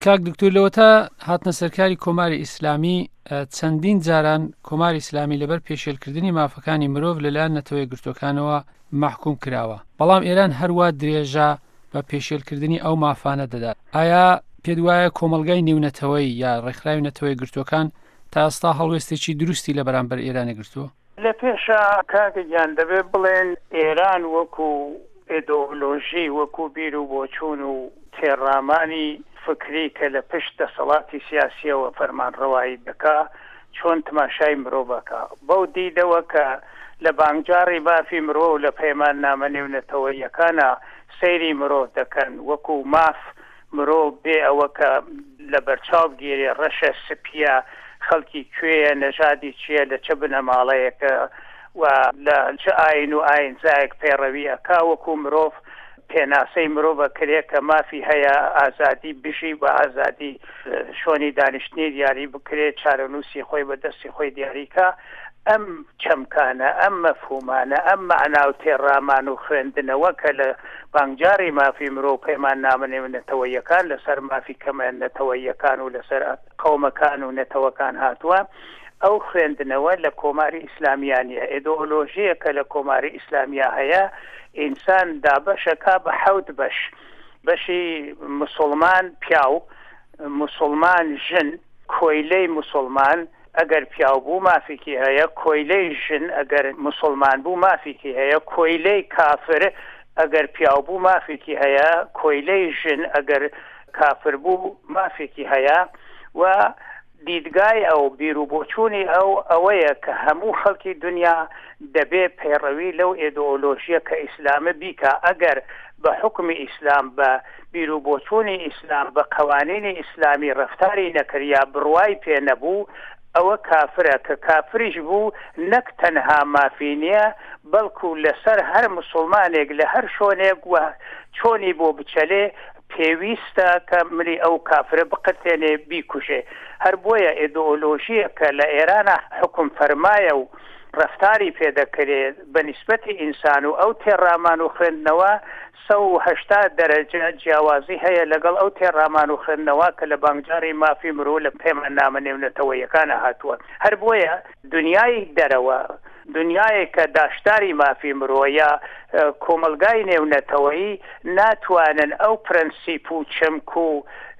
کاک دکتۆر لەوەتا هاتنە سەرکاری کۆماری ئیسلامی چەندین جاران کۆماری ئیسلامی لەبەر پێشێلکردنی مافەکانی مرۆڤ لەلایەن نەتەوەی گرتوەکانەوە محکوم کراوە، بەڵام ئێران هەروە درێژە بە پێشێلکردنی ئەو مافانە دەدات. ئایا پێت وایە کۆمەلگای نێونەتەوەی یا ڕێکخراوی نەتەوەی گرتوەکان تا ئێستا هەڵوێستێکی دروستی لە بەرامبەر ئێرانە گرتووە؟ لە پێشە کاکەگیان دەبێت بڵێن ئێران وەکو ئیدۆلۆژی وەکو بیر و بۆچوون و تێڕامانی فکری کە لە پشت دەسەڵاتی سیاسیەوە فەرمانڕەوایی دەکا چۆن تماشای مرۆڤ بکە، بەو دیدەوە کە لە بانگجاری بافی مرۆڤ لە پەیمان نامە نێونەتەوەییەکانە سەیری مرۆڤ دەکەن، وەکو ماف مرۆڤ بێ ئەوە کە لە بەرچاو گیرێ ڕەشە سپیە خەڵکی کوێیە نەژادی چییە لە چه بنەماڵەیەکە و لە چه ئاین و ئاینزایەک پێڕەوی ئەکا وەکو مرۆڤ پێناسەی مرۆڤە کرێ کە مافی هەیە ئازادی بژی بە ئازادی شۆنی دانیشتنی دیاری بکرێت چارەنووسی خۆی بەدەستی خۆی دیاریکە. ئەم چەمکانە ئەم مەفهومانە ئەم مەعنا و تێڕامان و خوێندنەوە کە لە بانگجاری مافی مرۆڤ پەیمان نامە نێونەتەوەییەکان لەسەر مافی کەمە نەتەوەییەکان و لەسەر قەومەکان و نەتەوەکان هاتووە، ئەو خوێندنەوە لە کۆماری ئیسلامیانە ئیدۆلۆژیە کە لە کۆماری ئیسلامیا هەیە ئینسان دابەشەکە بە حەوت بەش، بەشی مسلمان پیاو، مسلمان ژن، کۆیلەی مسلمان ئەگەر پیاو بوو مافێکی هەیە، کۆیلەی ژن ئەگەر مسلمان بوو مافێکی هەیە، کۆیلەی کافر ئەگەر پیاو بوو مافێکی هەیە، کۆیلەی ژن ئەگەر کافر بوو مافێکی هەیە. و دیدگای ئەو بیر و بۆچوونی ئەوەیە کە هەموو خەڵکی دنیا دەبێ پەیڕەوی لەو ئیدۆلۆژیە کە ئیسلامە بیکە. ئەگەر بە حکمی ئیسلام بە بیر و بۆچوونی ئیسلام بە قەوانینی ئیسلامی ڕەفتاری نەکرد یا بڕوای پێ نەبوو ئەوە کافرە، کە کافریش بوو نەک تەنها مافی نییە بەڵکو لەسەر هەر مسلمانێک لە هەر شۆنێک و چۆنی بۆ بچەلێ پێویستە کە ملی ئەو کافرە بقرتێنێ بیکوژێ. هەر بۆیە ئیدۆلۆژیە کە لە ئێرانە حکم فەرمایە و ڕەفتاری پێدەکرێت بە نیسبەتی ئینسان و ئەو تێڕامان و خوێندنەوە 180 دەرەجە جیاوازی هەیە لەگەڵ ئەو تێڕامان و خوێندنەوە کە لە بانگجاری مافی مرۆڤ لە پەیمان نامە نێونەتەوەییەکانە هاتووە. هەر بۆیە دنیای دەرەوە، دنیای کە داشتاری مافی مرۆڤ یا کۆمەلگای نێونەتەوەیی ناتوانن ئەو پرەنسیپ و چەمک و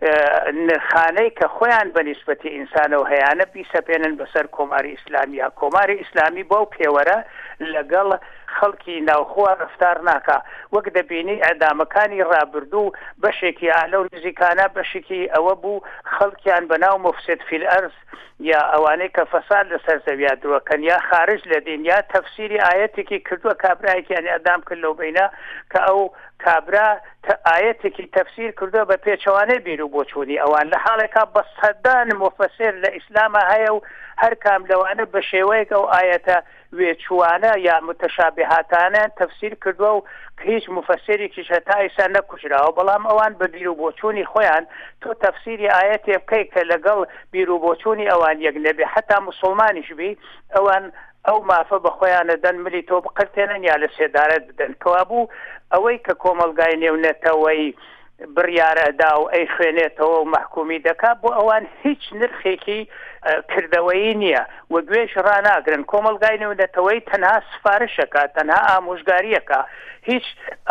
نرخانەی کە خۆیان بە نیسبەتی ئینسانەوە هەیەە بیسەپێنن بەسەر کۆماری ئیسلامیە. کۆماری ئیسلامی بەو پێوەرە لەگەڵ خەڵکی ناوخۆوە ڕەفتار ناکە. وەک دەبینی ئەدامەکانی ڕابردوو بەشێکی ئالە و نزیکانە بەشێکی ئەوە بوو خەڵکیان بەناو مفسد فی الئەرض یا ئەوانەی کە فەساد لەسەر زەویا درۆکەن یا خارج لە دین یا تەفسیری ئاەتێکی کردووە کابرایەکیان ئەدام کرد لەو بینە کە ئەو کابرا ئاەتێکی تەفسیر کردووە بە پێچەوانەی بیر و بۆچوونی ئەوان، لە حاڵێکا بە سەدان مفەسر لە ئیسلامە هەیە و هەر کام لەوانە بە شێوەیەک ئەو ئاەتە وێچوانە یا متەشابهاتانە تەفسیر کردووە و هیچ مفەسیرێکیش هەتا ئێستا نەکوژراوە، بەڵام ئەوان بە بیر و بۆچوونی خۆیان تۆ تەفسیری ئاەتێ بکەی کە لەگەڵ بیر و بۆچوونی ئەوان یەک نەبێ حتا مسلمانیش بی، ئەوان ئەو مافە بە خۆیانە دەن ملی تۆ بقرتێنن یا لە سێدارەت بدەن. کەوا بوو ئەوەی کە کۆمەلگای نێونەتەوەی بڕیارەدا و ئەی خوێنێتەوە و محکومی دەکات بۆ ئەوان هیچ نرخێکی کردەوەیی نییە و گوێش ڕناگرن. کۆمەلگای نێونەتەوەی تەنها سفارشەکە، تەنها ئامۆژگاریەکە، هیچ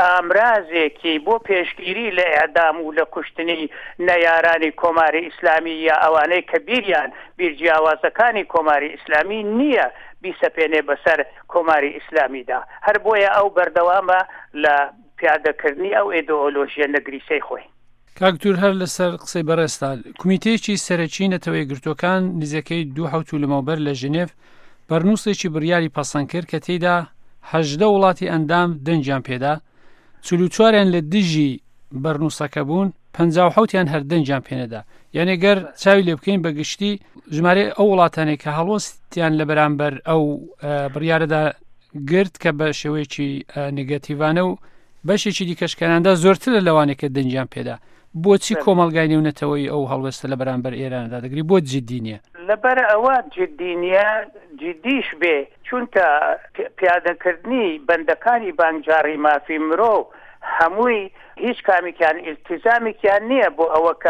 ئامرازێکی بۆ پێشگیری لە ئێعدام و لە کوشتنی نەیارانی کۆماری ئیسلامی یا ئەوانەی کە بیریان بیرجیاوازەکانی کۆماری ئیسلامی نییە بیسەپێنێ بەسەر کۆماری ئیسلامیدا. هەر بۆیە ئەو بەردەوامە لە پیادەکردنی ئەو ئیدۆلۆژیە نەگریسەی خۆی. کاکتور هەر لەسەر قسەی بەڕێستا کومیتەیەکی سەرەکی نەتەوەی گرتوەکان نزیەکەی 2 لەمەوبەر لە ژنێف بەرنووسێکی بڕیاری پەسەند کرد کە تێیدا 18 وڵاتی ئەندام دەنجیان پێدا، 44یان لە دژی بەرنووسەکە بوون، 57یان هەر دەنجیان پێنەدا. یعنی گەر چاوی لێ بکەین بەگشتی ژمارە ئەو وڵاتانێک کە هەڵوەستیان لە بەرامبەر ئەو بڕیارەدا گرت کە بە شێوەیەکی نگەتیڤانە و بەشێکی دیکەشکەناندا زۆرتر لە لەوانێکە دەنجیان پێدا. بۆچی کۆمەلگای نێونەتەوەی ئەو هەڵوەستە لە بەرامبەر ئێراندا دەگری بۆ جددی نییە؟ لەبەر ئەوە جددی نییە، جددیش بێ چونکە پیادەکردنی بەندەکانی بانگجاری مافی مرۆڤ هەمووی هیچ کامێکیان ئیلتیزامێکیان نییە بۆ ئەوە کە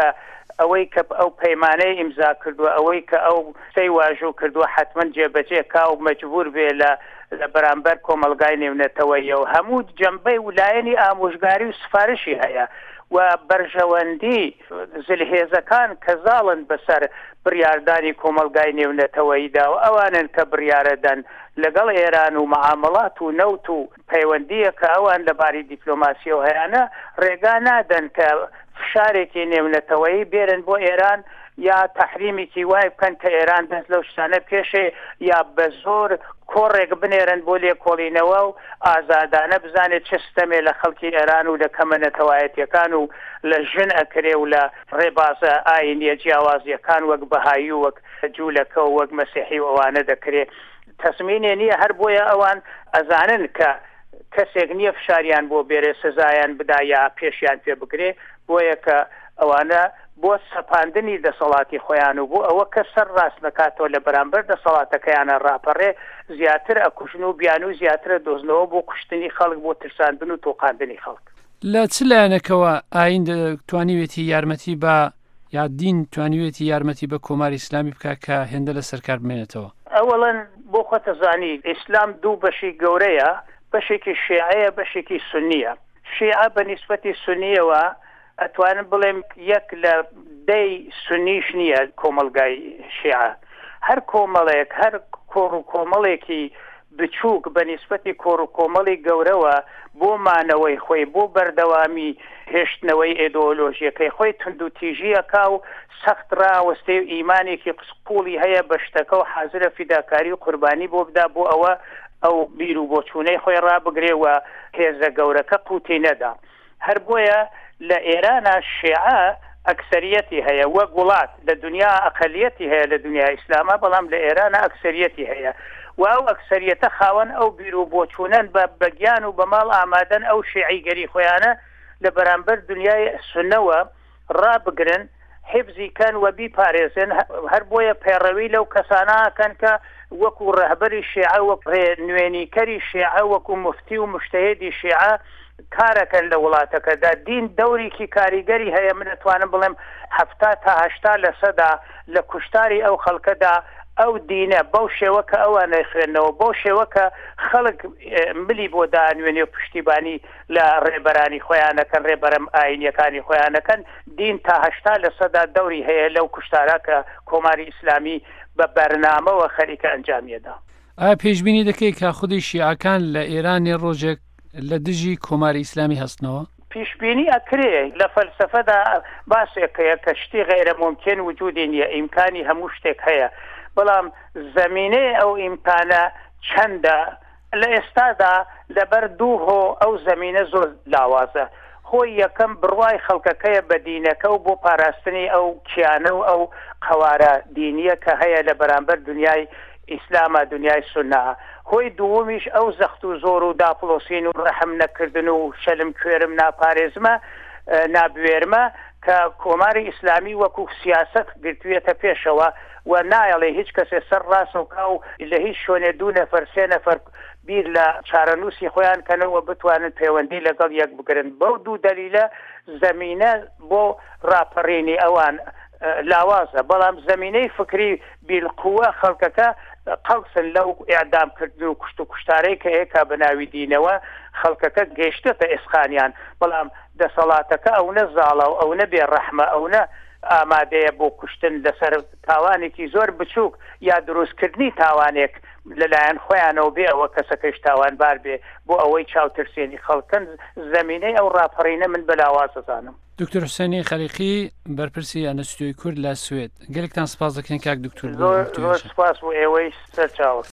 ئەوەی کە ئەو پەیمانەی ئیمزا کردووە ئەوەی کە ئەو سەی واژوو کردووە حتمما جێبەجێ کا و مەجبور بێ لە بەرامبەر کۆمەلگای نێونەتەوەیەوە هەموو جەمبەی وولایەنی ئامۆژگاری و سفارشی هەیە و بەرژەوەندی زلهێزەکان کە زاڵن بەسەر بڕیاردانی کۆمەلگای نێونەتەوەییدا و ئەوانن کە بڕیارەدەن لەگەڵ ئێران و مەعامەڵات و نەوت و پەیوەندیە کە ئەوان لەباری دیپلۆماسی و هەیەنە ڕێگا نادەن کە فشارێکی نێونەتەوەیی بێرن بۆ ئێران یا تەحریمێکی وای بکەن کە ئێران دەست لەو شتانە پێشێ یا بە زۆر کۆڕێک بنێرن بۆ لێکۆڵینەوە و ئازادانە بزانێت چه ستەمێ لە خەڵکی ئێران و لە کەمەنەتەوایەتیەکان و لە ژن ئەکرێ و لە ڕێبازە ئاینیە جیاوازیەکان وەک بەهایی و وەک جوولەکە و وەک مەسیحی و ئەوانە دەکرێت تەسمینێ نییە هەر بۆیە ئەوان ئەزانن کە کەسێک نییە فشاریان بۆ بێرێ سزایان بدا یا پێشیان پێ بگرێ بۆیە کە ئەوانە بۆ سەپاندنی دەسەڵاتی خۆیان و بۆ ئەوە کە سەر ڕاست نکاتەوە لە بەرامبەر دەسەڵاتەکەیانە ڕاپەڕێ زیاتر ئەکوژن و بیان و زیاترە دۆزنەوە بۆ کوشتنی خەڵک بۆ ترساندن و تۆقاندنی خەڵک لە چ لایەنەکەوە ئاین توانیوێتی یارمەتی بە یا دین توانیوێتی یارمەتی بە کۆماری ئیسلامی بکات کە هێندە لە سەرکار بمێنێتەوە ئەوەڵەن بۆ خۆتەزانی ئیسلام دوو بەشی گەورەیە بەشێکی شیعەیە بەشێکی سونیە شیعە بە نیسبەتی سونیەوە ئەتوانم بڵێم یەک لە دەی سونیش نییە کۆمەلگای شیعە هەر کۆمەڵێک هەر کۆڕ و کۆمەڵێکی بچووک بە نیسبەتی کۆڕ و کۆمەڵی گەورەوە بۆ مانەوەی خۆی بۆ بەردەوامی هێشتنەوەی ئێدۆلۆژیەکەی خۆی تند و تیژیەکە و سەخت ڕاوەستێ و ئیمانێکی قسپوڵی هەیە بە شتەکە و حازرە فیداکاری و قوربانی بۆ بدا بۆ ئەوە ئەو بیر و بۆچوونەی خۆی ڕابگرێەوە هێزە گەورەکە قوتی نەدا هەر بۆیە لە ئێرانە شیعە ئەکسەریەتی هەیە وەک وڵات لە دنیا ئەقەلیەتی هەیە لە دنیای ئیسلامە بەڵام لە ئێرانە ئەکسەریەتی هەیە و ئەو ئەکسەریەتە خاوەن ئەو بیر و بۆچوونەن بە بەگیان و بەماڵ ئامادەن ئەو شیعیگەری خۆیانە لە بەرامبەر دنیای سنەوە ڕابگرن حفزی کەن و بیپارێزن هەر بۆیە پەیڕەوی لەو کەسانەکەن کە وەکو ڕەهبەری شیعە وەک نوێنیکەری شیعە وەکو مفتی و مجتەهیدی شیعە کارەکەن لە وڵاتەکەدا دین دەورێکی کاریگەری هەیە من ئەتوانم بڵێم 70-80% لە کوشتاری ئەو خەڵکەدا ئەو دینە بەو شێوە کە ئەوە نەخوێنەوە بەو شێوە کە خەڵک ملی بۆ دانوێنێ و پشتیبانی لە ڕێبەرانی خۆیانەکەن ڕێبەرم ئاینیەکانی خۆیانەکەن دین تا 80% دەوری هەیە لەو کوشتارە کە کۆماری ئیسلامی بە بەرنامەوە خەریکە ئەنجامیەدا ئایا پێشبینی دەکەی کە خودی شیعەکان لە ئێرانی ڕۆژێک لە دژی کۆماری ئیسلامی هەستنەوە پیشبینی ئەکرێ لە فەلسەفەدا باسێکەیە کە شتی غیرە ممکن وجودی نییە ئیمکانی هەموو شتێک هەیە بەڵام زەمینەی ئەو ئیمکانە چەندە لە ئێستادا لەبەر دوو هۆ ئەو زەمینە زۆر لاوازە خۆی یەکەم بڕوای خەڵکەکەیە بە دینەکە و بۆ پاراستنی ئەو کیانە و ئەو قەوارە دینیە کە هەیە لە بەرامبەر دنیای ئیسلامە دنیای سونە هۆی دووەمیش ئەو زەخت و زۆر و داپڵۆسین و ڕەحم نەکردن و شەلم کوێرم ناپارێزمە نابوێرمە کە کۆماری ئیسلامی وەکو سیاست گرتوویەتە پێشەوە و نایەڵێ هیچ کەسێ سەر ڕاست و کاو لە هیچ شوێنێ 2 نەفەر 3 نەفەر بیر لە چارەنووسی خۆیان کەنەوە بتوانن پەیوەندی لەگەڵ یەک بگرن بەو دوو دەلیلە زەمینە بۆ ڕاپەڕینی ئەوان لاوازە بەڵام زەمینەی فکری بیلقووە خەڵکەکە قەوسن لەو ئیعدامکردن و کوشت و کوشتارەی کە هەیە بەناوی دینەوە خەڵکەکە گەیشتەتە ئێسخانیان بەڵام دەسەڵاتەکە ئەو نە زاڵە و ئەو نەبێ ڕەحمە ئەو نە ئامادەیە بۆ کوشتن لەسەر تاوانێکی زۆر بچووک یا دروستکردنی تاوانێک لەلایەن خۆیانەوە بێ ئەوە کەسەکەش تاوانبار بێ بۆ ئەوەی چاوترسێنی خەڵکن زەمینەی ئەو ڕاپەڕینە من بەلاواز دەزانم. دکتۆر حوسێنی خەلیقی بەرپرسی ئەنستیتوی کورد لە سوێد گەلێکتان سپاس دەکەین کاک دکتۆر زۆر سپاس بۆ ئێوەی سەرچاوە.